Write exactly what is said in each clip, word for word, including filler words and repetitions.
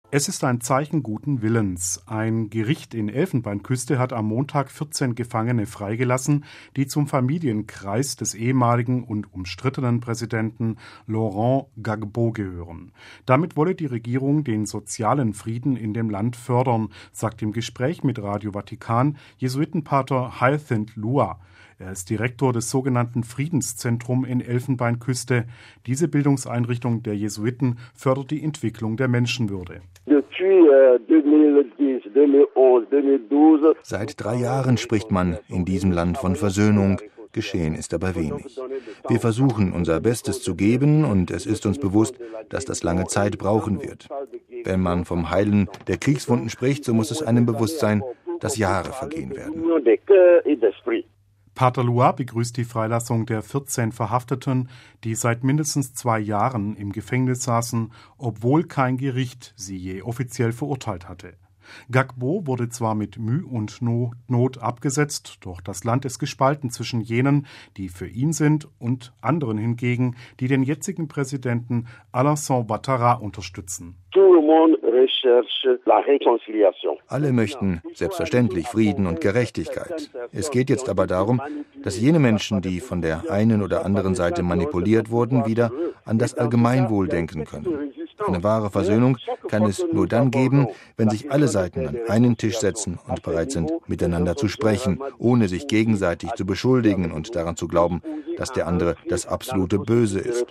Es ist ein Zeichen guten Willens. Ein Gericht in Elfenbeinküste hat am Montag vierzehn Gefangene freigelassen, die zum Familienkreis des ehemaligen und umstrittenen Präsidenten Laurent Gbagbo gehören. Damit wolle die Regierung den sozialen Frieden in dem Land fördern, sagt im Gespräch mit Radio Vatikan Jesuitenpater Hyacinth Lua. Er ist Direktor des sogenannten Friedenszentrums in Elfenbeinküste. Diese Bildungseinrichtung der Jesuiten fördert die Entwicklung der Menschenwürde. Seit drei Jahren spricht man in diesem Land von Versöhnung. Geschehen ist aber wenig. Wir versuchen, unser Bestes zu geben, und es ist uns bewusst, dass das lange Zeit brauchen wird. Wenn man vom Heilen der Kriegswunden spricht, so muss es einem bewusst sein, dass Jahre vergehen werden. Pater Lua begrüßt die Freilassung der vierzehn Verhafteten, die seit mindestens zwei Jahren im Gefängnis saßen, obwohl kein Gericht sie je offiziell verurteilt hatte. Gbagbo wurde zwar mit Mühe und Not abgesetzt, doch das Land ist gespalten zwischen jenen, die für ihn sind, und anderen hingegen, die den jetzigen Präsidenten Alassane Ouattara unterstützen. Alle möchten selbstverständlich Frieden und Gerechtigkeit. Es geht jetzt aber darum, dass jene Menschen, die von der einen oder anderen Seite manipuliert wurden, wieder an das Allgemeinwohl denken können. Eine wahre Versöhnung kann es nur dann geben, wenn sich alle Seiten an einen Tisch setzen und bereit sind, miteinander zu sprechen, ohne sich gegenseitig zu beschuldigen und daran zu glauben, dass der andere das absolute Böse ist.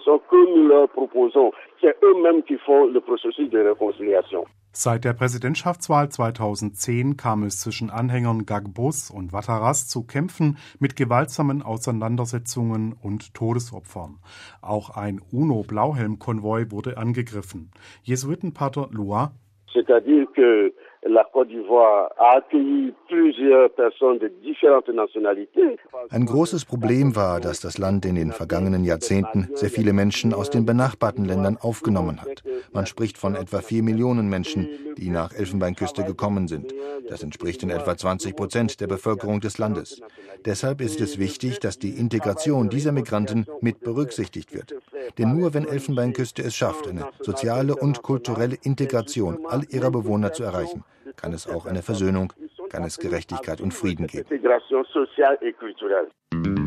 Seit der Präsidentschaftswahl zweitausendzehn kam es zwischen Anhängern Gbagbos und Ouattaras zu Kämpfen mit gewaltsamen Auseinandersetzungen und Todesopfern. Auch ein UNO-Blauhelm-Konvoi wurde angegriffen. Jesuitenpater Lua: C'est-à-dire que la Côte d'Ivoire a accueilli plusieurs personnes de différentes nationalités. Ein großes Problem war, dass das Land in den vergangenen Jahrzehnten sehr viele Menschen aus den benachbarten Ländern aufgenommen hat. Man spricht von etwa vier Millionen Menschen, die nach Elfenbeinküste gekommen sind. Das entspricht in etwa zwanzig Prozent der Bevölkerung des Landes. Deshalb ist es wichtig, dass die Integration dieser Migranten mit berücksichtigt wird. Denn nur wenn Elfenbeinküste es schafft, eine soziale und kulturelle Integration all ihrer Bewohner zu erreichen, kann es auch eine Versöhnung, kann es Gerechtigkeit und Frieden geben.